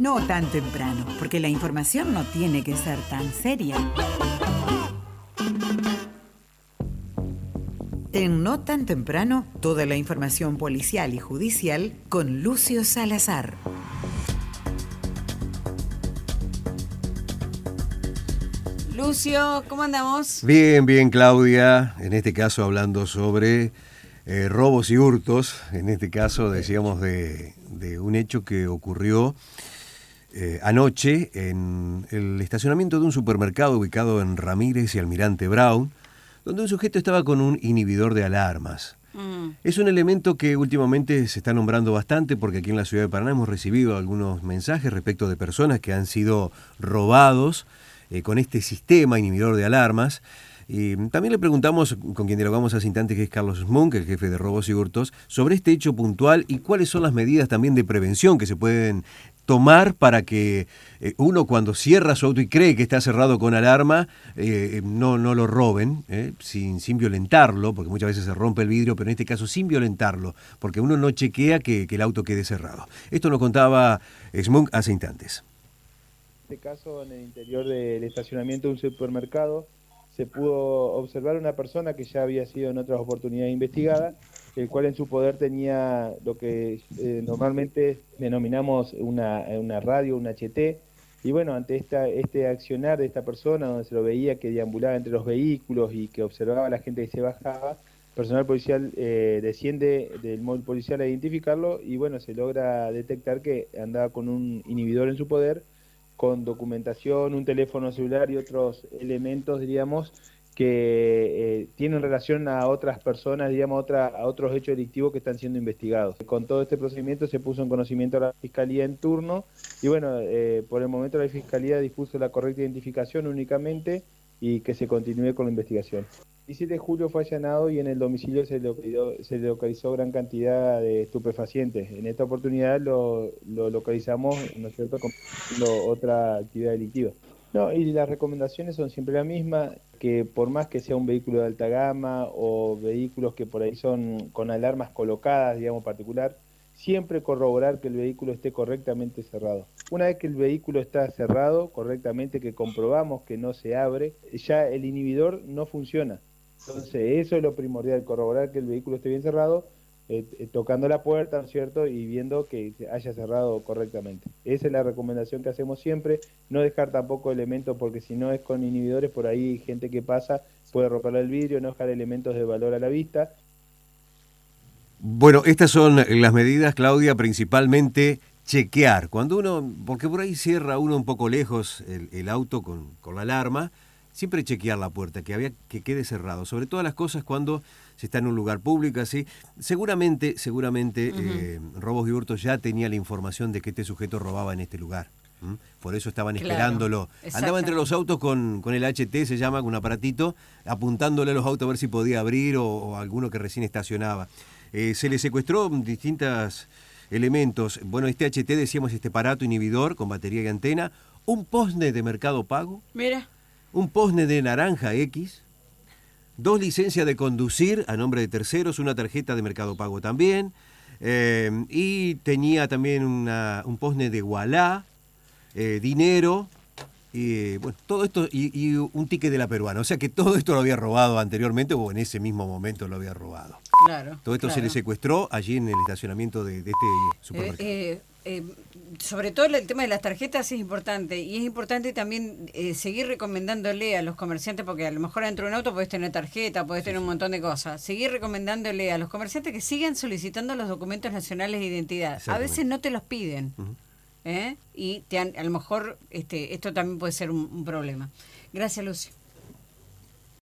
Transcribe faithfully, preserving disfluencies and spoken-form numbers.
No tan temprano, porque la información no tiene que ser tan seria. En No tan temprano, toda la información policial y judicial con Lucio Salazar. Lucio, ¿cómo andamos? Bien, bien, Claudia. En este caso hablando sobre eh, robos y hurtos. En este caso decíamos de, de un hecho que ocurrió eh, anoche en el estacionamiento de un supermercado ubicado en Ramírez y Almirante Brown, donde un sujeto estaba con un inhibidor de alarmas. Mm. Es un elemento que últimamente se está nombrando bastante porque aquí en la ciudad de Paraná hemos recibido algunos mensajes respecto de personas que han sido robados Eh, con este sistema inhibidor de alarmas. Y también le preguntamos, con quien dialogamos hace instantes, que es Carlos Smunk, el jefe de robos y hurtos, sobre este hecho puntual y cuáles son las medidas también de prevención que se pueden tomar para que eh, uno cuando cierra su auto y cree que está cerrado con alarma, eh, no, no lo roben, eh, sin, sin violentarlo, porque muchas veces se rompe el vidrio, pero en este caso sin violentarlo, porque uno no chequea que, que el auto quede cerrado. Esto nos contaba Smunk hace instantes. En este caso, en el interior del estacionamiento de un supermercado, se pudo observar una persona que ya había sido en otras oportunidades investigada, el cual en su poder tenía lo que eh, normalmente denominamos una, una radio, un H T, y bueno, ante esta, este accionar de esta persona, donde se lo veía que deambulaba entre los vehículos y que observaba a la gente que se bajaba, personal policial eh, desciende del móvil policial a identificarlo y bueno, se logra detectar que andaba con un inhibidor en su poder, con documentación, un teléfono celular y otros elementos, diríamos, que eh, tienen relación a otras personas, digamos, otra, a otros hechos delictivos que están siendo investigados. Con todo este procedimiento se puso en conocimiento a la Fiscalía en turno y bueno, eh, por el momento la Fiscalía dispuso la correcta identificación únicamente y que se continúe con la investigación. El diecisiete de julio fue allanado y en el domicilio se localizó, se localizó gran cantidad de estupefacientes. En esta oportunidad lo, lo localizamos, ¿no es cierto?, cometiendo otra actividad delictiva. No, y las recomendaciones son siempre las mismas, que por más que sea un vehículo de alta gama o vehículos que por ahí son con alarmas colocadas, digamos, particular, siempre corroborar que el vehículo esté correctamente cerrado. Una vez que el vehículo está cerrado correctamente, que comprobamos que no se abre, ya el inhibidor no funciona. Entonces eso es lo primordial, corroborar que el vehículo esté bien cerrado, eh, eh, tocando la puerta, ¿no es cierto?, y viendo que se haya cerrado correctamente. Esa es la recomendación que hacemos siempre, no dejar tampoco elementos, porque si no es con inhibidores, por ahí gente que pasa puede romper el vidrio, no dejar elementos de valor a la vista. Bueno, estas son las medidas, Claudia, principalmente chequear. Cuando uno, porque por ahí cierra uno un poco lejos el, el auto con, con la alarma, siempre chequear la puerta, que había que quede cerrado. Sobre todas las cosas cuando se está en un lugar público, así. Seguramente, seguramente, uh-huh. eh, Robos y Hurtos ya tenía la información de que este sujeto robaba en este lugar. ¿Mm? Por eso estaban claro, esperándolo. Andaba entre los autos con, con el H T, se llama, con un aparatito, apuntándole a los autos a ver si podía abrir o, o alguno que recién estacionaba. Eh, se le secuestró distintos elementos. Bueno, este H T, decíamos, este aparato inhibidor con batería y antena, un postnet de Mercado Pago. Mira. Un postnet de Naranja X, dos licencias de conducir a nombre de terceros, una tarjeta de Mercado Pago también, eh, y tenía también una, un postnet de Wallah, eh, dinero, y bueno, todo esto, y, y un ticket de la peruana. O sea que todo esto lo había robado anteriormente o en ese mismo momento lo había robado. Claro. Todo esto claro. se le secuestró allí en el estacionamiento de, de este supermercado. Eh, eh, eh, sobre todo el tema de las tarjetas es importante y es importante también eh, seguir recomendándole a los comerciantes, porque a lo mejor dentro de un auto podés tener tarjeta, podés sí, tener un montón de cosas. Seguir recomendándole a los comerciantes que sigan solicitando los documentos nacionales de identidad. A veces no te los piden. Uh-huh. ¿eh? Y te han, a lo mejor este, esto también puede ser un, un problema. Gracias, Lucio.